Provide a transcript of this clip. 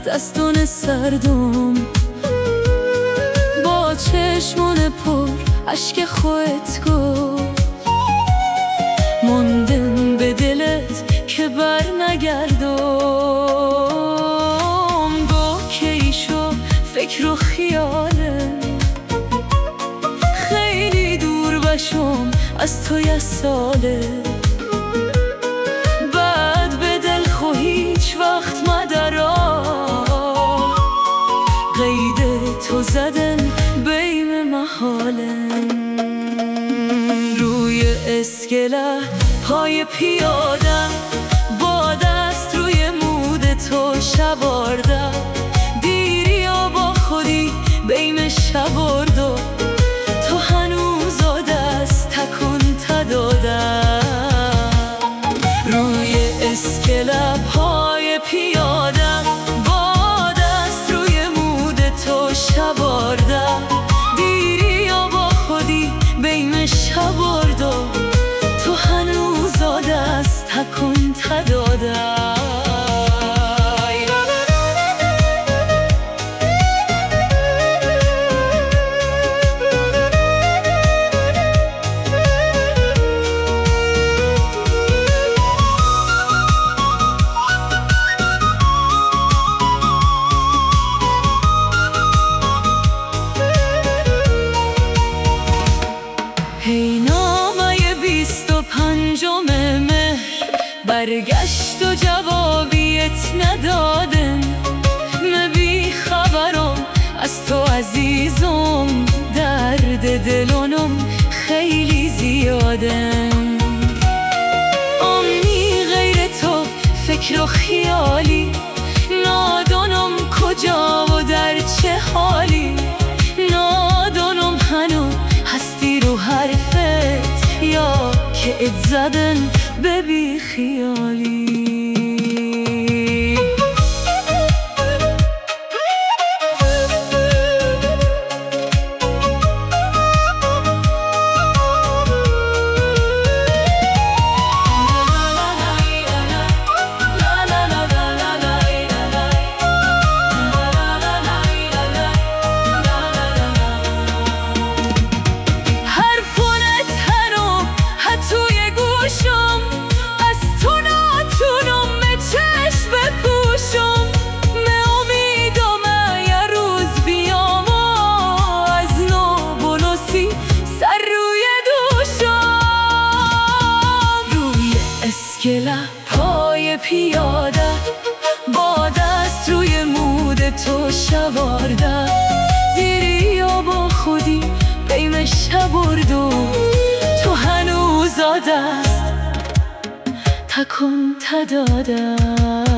دستان سردم، با چشمان پر اشک خودت گفت موندم به دلت که بر نگردم. گو کی شو فکر و خیالم، خیلی دور بشم از تو یه ساله. بعد به دل خو هیچ وقت مدرا، قید تو زدن بیم محالم. روی اسکله پای پیادم، با دست روی مود تو شواردم. دیری و با خودی بیم شواردم، تو هنوز و دست تکون تدادم. روی اسکله پای پیادم، با دست روی مود تو شواردم. دیری و با خودی بیم شواردم، تو هنوز و دست تکون تدادم. هی نامه 25 مهر برگشت و جوابیت ندادم. بی خبرم از تو عزیزم، درد دلونم خیلی زیادم. امنی غیر تو فکر و خیالی، نادانم کجا و در چه حالی. نادانم هنو هستی رو حرفت، یا که ات زدن به بی خیالی. از تو ناتونم به چشم بپوشم، به امیدم یه روز بیام و از نو بلوسی سر روی دوشم. روی اسکله پای پیاده، با دست روی مود تو شواردم. دیری و با خودی بیم شواردم، تو هنوز دست تکون تدادم.